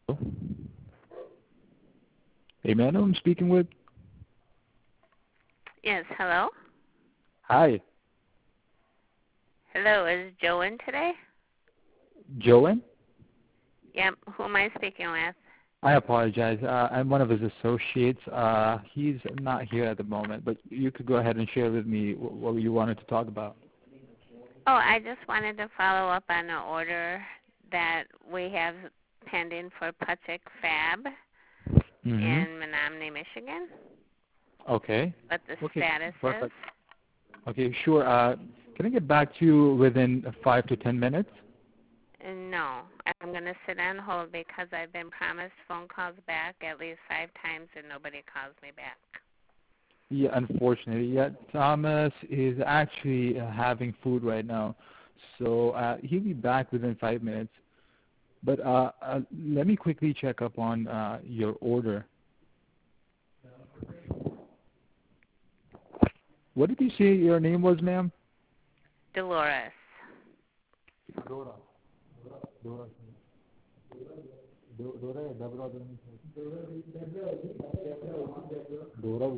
Hey, man, who I'm speaking with? Yes, hello? Hi, Hello, is Joe in today? Joanne? Yep, who am I speaking with? I apologize. I'm one of his associates. He's not here at the moment, but you could go ahead and share with me what you wanted to talk about. Oh, I just wanted to follow up on the order that we have pending for Putzik Fab Mm-hmm. in Menominee, Michigan. Okay. What the Okay, status is. perfect. Okay, sure. Can I get back to you within 5 to 10 minutes? No, I'm going to sit on hold because I've been promised phone calls back at least 5 times and nobody calls me back. Yeah, unfortunately. Yeah, Thomas is actually having food right now, so he'll be back within 5 minutes. But let me quickly check up on your order. What did you say your name was, ma'am? Dolores. Dora. Dora. Dora. Dora.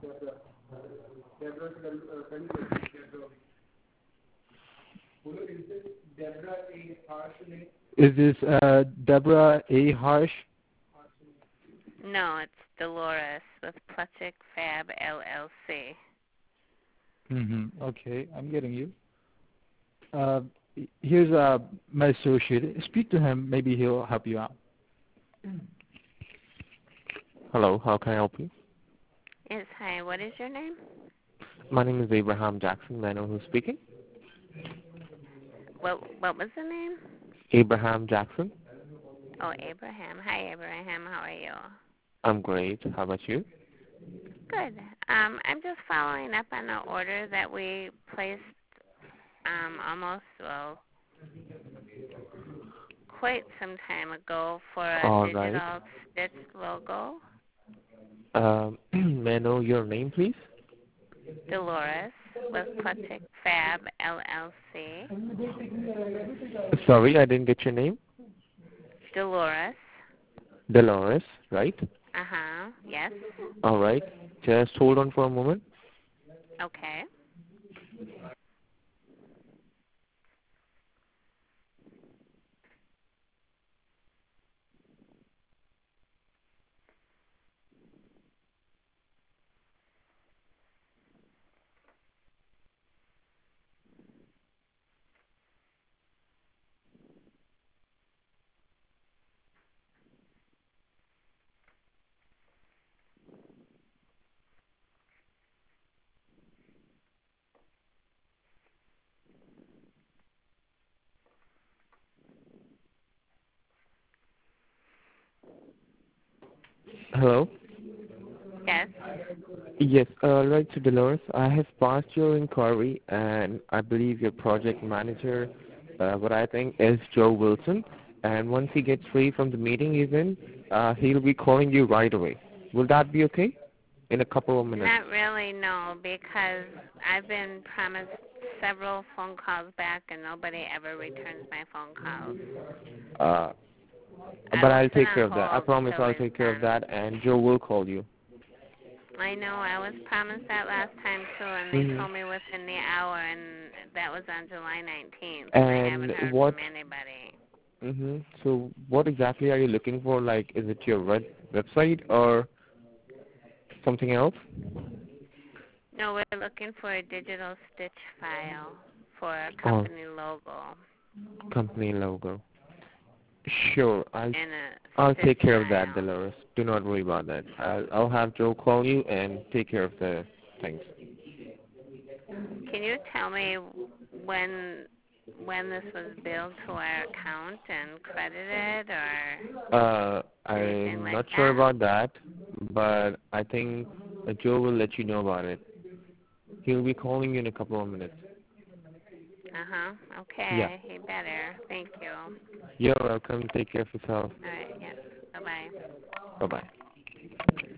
Is this Deborah A. Harsh? No, it's Dolores with Putzik Fab LLC. Mm-hmm. Okay, I'm getting you. Uh, here's my associate. Speak to him. Maybe he'll help you out. Hello, how can I help you? Yes, hi, what is your name? My name is Abraham Jackson. May I know who's speaking? What was the name? Abraham Jackson. Oh, Abraham. Hi, Abraham. How are you? I'm great. How about you? Good. I'm just following up on the order that we placed quite some time ago for a All right. digital stitch logo. May I know your name, please? Dolores with Putzik Fab LLC. Sorry, I didn't get your name. Dolores. Dolores, right? Uh-huh. Yes. All right. Just hold on for a moment. Okay. Hello? Yes. Yes, right, so Dolores, I have passed your inquiry, and I believe your project manager, what I think is Joe Wilson, and once he gets free from the meeting he's in, he'll be calling you right away. Will that be okay? In a couple of minutes. Not really, no, because I've been promised several phone calls back and nobody ever returns my phone calls. Uh, I but will I'll sit take care on of that. I hold promise till I'll he's take care of done. that, and Joe will call you. I know I was promised that last time too, and they Hmm. told me within the hour, and that was on July 19th, and I haven't And heard what? from anybody. So what exactly are you looking for? Like, is it your website or something else? No, we're looking for a digital stitch file for a Or company logo company logo? Sure, and a I'll stitch take care of that, file. Dolores. Do not worry about that. I'll have Joe call you and take care of the things. Can you tell me when this was billed to our account and credited or anything I'm like not sure that? about that, but I think Joe will let you know about it. He'll be calling you in a couple of minutes. Uh-huh. Yeah. Okay. He better. Thank you. All You're welcome. Take care of yourself. right. Yes. Bye-bye. Bye-bye.